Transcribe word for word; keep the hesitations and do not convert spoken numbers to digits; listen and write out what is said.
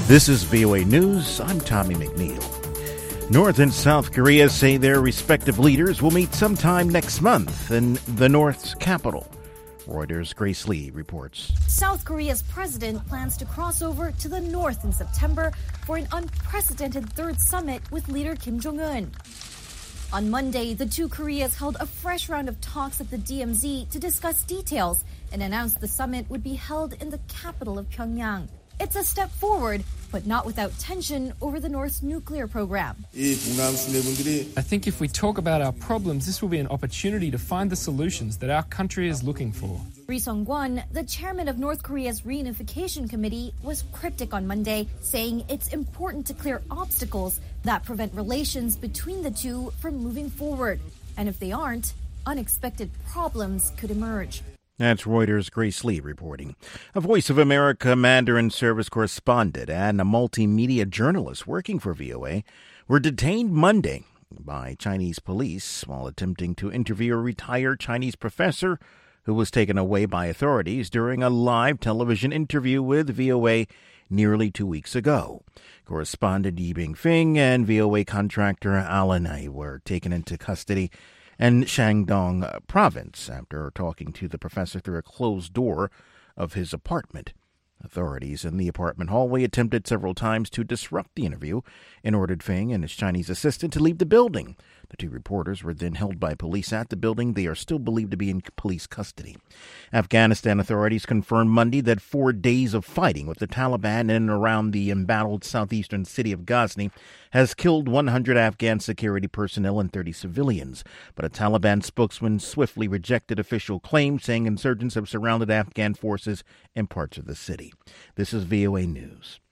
This is V O A News. I'm Tommy McNeil. North and South Korea say their respective leaders will meet sometime next month in the North's capital. Reuters' Grace Lee reports. South Korea's president plans to cross over to the North in September for an unprecedented third summit with leader Kim Jong-un. On Monday, the two Koreas held a fresh round of talks at the D M Z to discuss details and announced the summit would be held in the capital of Pyongyang. It's a step forward, but not without tension over the North's nuclear program. I think if we talk about our problems, this will be an opportunity to find the solutions that our country is looking for. Ri Sung-kwon, the chairman of North Korea's reunification committee, was cryptic on Monday, saying it's important to clear obstacles that prevent relations between the two from moving forward. And if they aren't, unexpected problems could emerge. That's Reuters' Grace Lee reporting. A Voice of America Mandarin service correspondent and a multimedia journalist working for V O A were detained Monday by Chinese police while attempting to interview a retired Chinese professor who was taken away by authorities during a live television interview with V O A nearly two weeks ago. Correspondent Yi Bing-fing and V O A contractor Alan Ai were taken into custody in Shandong province after talking to the professor through a closed door of his apartment. Authorities in the apartment hallway attempted several times to disrupt the interview and ordered Feng and his Chinese assistant to leave the building. The two reporters were then held by police at the building. They are still believed to be in police custody. Afghanistan authorities confirmed Monday that four days of fighting with the Taliban in and around the embattled southeastern city of Ghazni has killed one hundred Afghan security personnel and thirty civilians. But a Taliban spokesman swiftly rejected official claims, saying insurgents have surrounded Afghan forces in parts of the city. This is V O A News.